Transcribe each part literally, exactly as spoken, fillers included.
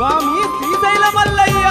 స్వామి శ్రీశైల మల్లయ్య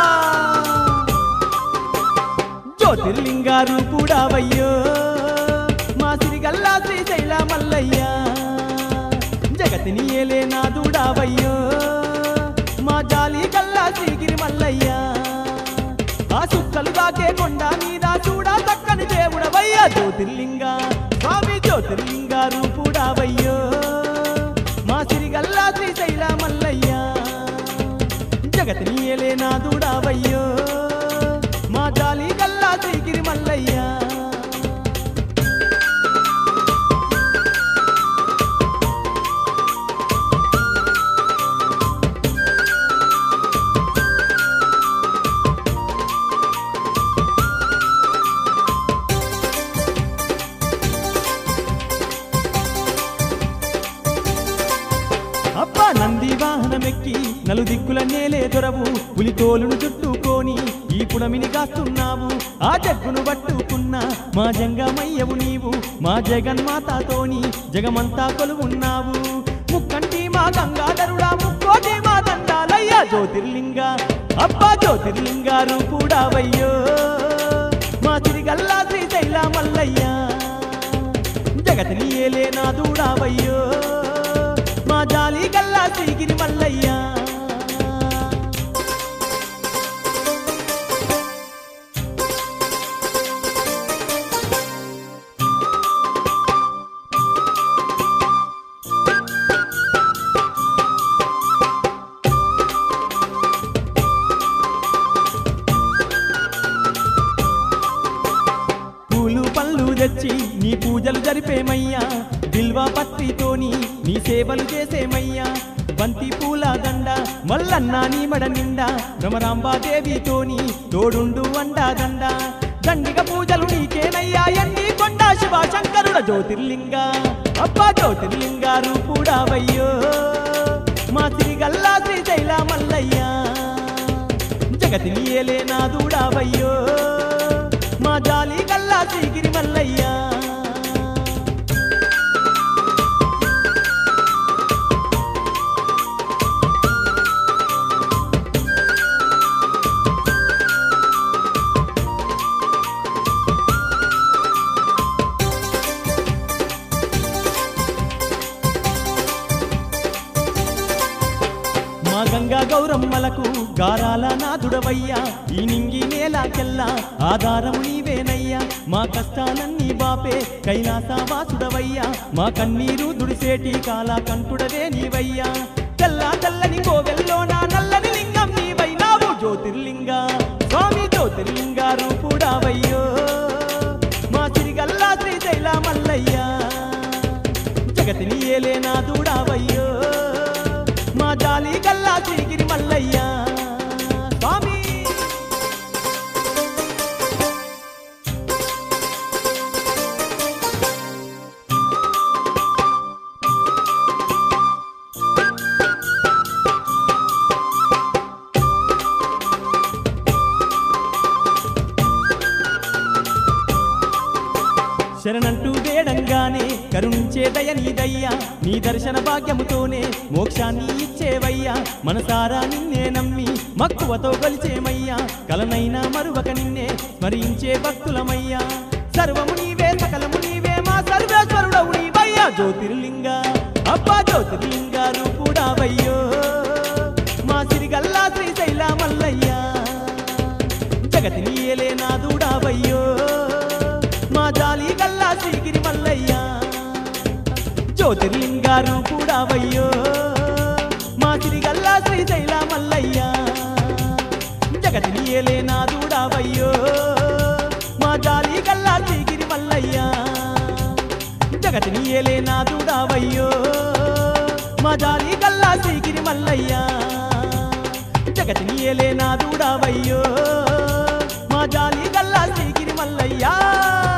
జ్యోతిర్లింగారు కూడా వయ్యో మా సిరిగల్లా శ్రీశైల మల్లయ్య జగతిని ఏలే నాదుడావయ్యో మా జాలి గల్లా శ్రీగిరి మల్లయ్య ఆ సుక్కలు దాకే కొండ మీద చూడా చక్కని దేవుడవయ్యా జ్యోతిర్లింగ స్వామి జ్యోతిర్లింగ రూపుడావయ్యో మా సిరిగల్లా శ్రీశైల మల్లయ్య జగతిని ఏలే నాదుడావయ్యో మా జాలి గల్లా శ్రీగిరి మల్లయ్య అబ్బా నంది వాహనమెక్కి నలు దిక్కుల నేలే దొరవు పులితోలును చుట్టుకొని ఈ పుడమిని కాస్తున్నావు ఆ జగ్గును పట్టుకున్న మా జంగమయ్యవు నీవు మా జగన్మాతతోని జగమంతా కొలువున్నావు ముక్కంటి మా గంగాధరుడా ముక్కోటి మా దండాలయ్యా జ్యోతిర్లింగ అబ్బా జ్యోతిర్లింగ రూపుడావయ్యో మా సిరిగల్లా శ్రీశైల మల్లయ్య జగతిని ఏలే నాదుడావయ్యో మా జాలి గల్లా శ్రీగిరి మల్లయ్య పూలు పళ్ళు తెచ్చి నీ పూజలు జరిపేమయ్యా బిల్వా పత్రితోని నీ సేవలు చేసేమయ్యా బంతి పూల దండ మల్లన్న నీ మడ నిండా భ్రమరాంబాదేవితోని తోడుండు అండా దండ దండిగ పూజలు నీకేనయ్యా ఎన్ని కొండ శివ శంకరుడ జ్యోతిర్లింగ అబ్బా జ్యోతిర్లింగ రూపుడావయ్యో మా సిరిగల్లా శ్రీశైల మల్లయ్య జగతిని ఏలే నాదుడావయ్యో మా జాలి గల్లా శ్రీగిరి మల్లయ్య మా గంగా గౌరమ్మలకు గారాల నాదుడవయ్యా ఈ నింగి నేలాకెల్లా ఆధారము నీవేనయ్యా మా కష్టాలన్నీ బాపే కైలాసవాసుడవయ్యా మా కన్నీరు దుడిసేటి కాలా కంటుడవే నీవయ్యా తెల్ల తెల్లని కోవెల్లోనా నల్లని లింగం నీవైనావు జ్యోతిర్లింగ స్వామి జ్యోతిర్లింగ రూపుడావయ్యో మా సిరిగల్లా శ్రీశైల మల్లయ్య జగతిని ఏలే నాదుడావయ్యో మా జాలి గల్లా శ్రీగిరి మల్లయ్య స్వామి శరణంటూ వేడంగానే కరుణించే దయ నీదయ్యా నీ దర్శన భాగ్యముతోనే మోక్షాన్ని ఇచ్చేవయ్యా మనసారా నిన్నే నమ్మి మక్కువతో కొలిచేమయ్యా కలనైనా మరువక నిన్నే స్మరించే భక్తులమయ్యా సర్వము నీవే సకలము నీవే మా సర్వేశ్వరుడవు నీవయ్యా జ్యోతిర్లింగ అబ్బా జ్యోతిర్లింగ రూపుడావయ్యో మా సిరిగల్లా శ్రీశైల మల్లయ్య జగతిని ఏలే నాదుడావయ్యో మా జాలి గల్లా శ్రీగిరి మల్లయ్య జ్యోతిర్లింగ రూపుడావయ్యో మా సిరిగల్లా శ్రీశైల మల్లయ్య జగతిని ఏలే నాదుడావయ్యో మా జాలి గల్లా శ్రీగిరి మల్లయ్య జగతిని ఏలే నాదుడావయ్యో మా జాలి గల్లా శ్రీగిరి మల్లయ్య జగతిని ఏలే నాదుడావయ్యో మా జాలి గల్లా శ్రీగిరి మల్లయ్య